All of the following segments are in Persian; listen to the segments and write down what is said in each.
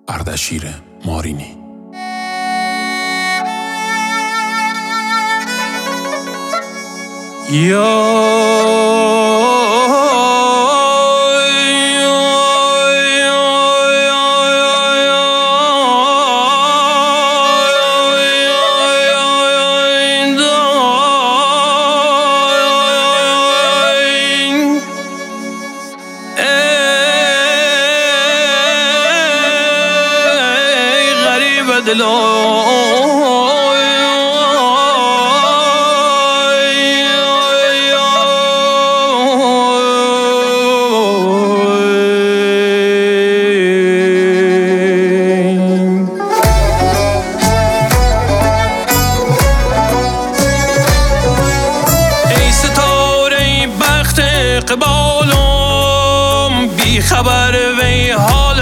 اردشیر مارینی. اقبالم بی خبر وی حال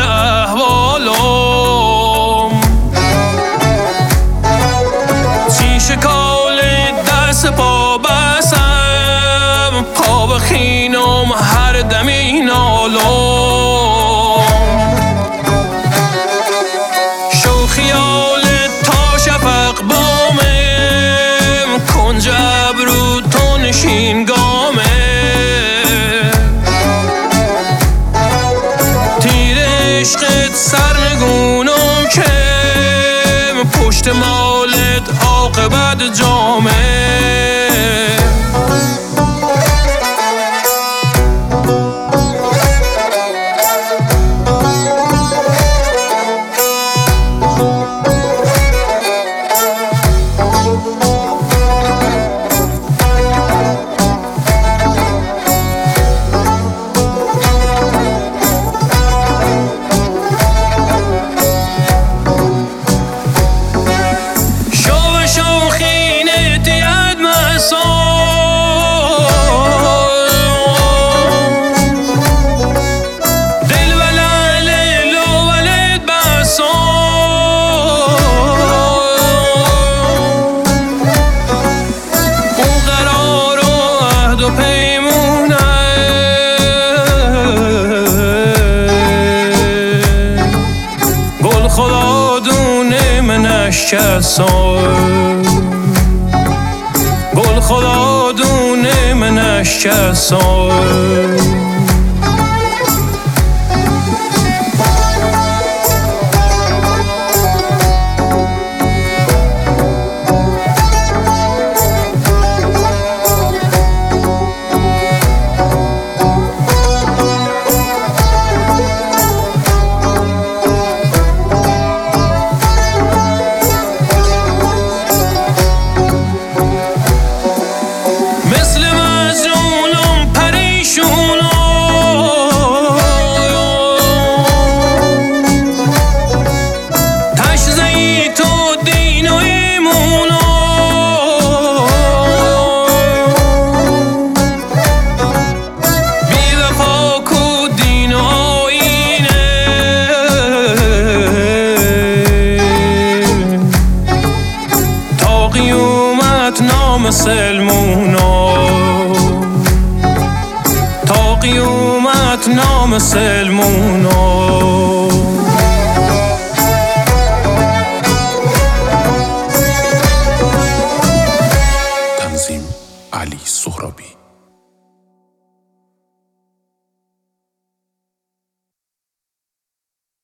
احوالم، چی شکال دست پا بسم، پا بخینم هر دمی نالم، شو خیال تا شفق بامم، کنج ابرو تو نشین گامم، عشقت سرنگونم که پشت مالت عاقبت جامه، گل خدا دونه منش کسان، گل خدا دونه منش کسان. سلمونا تا قیامت نام سلمون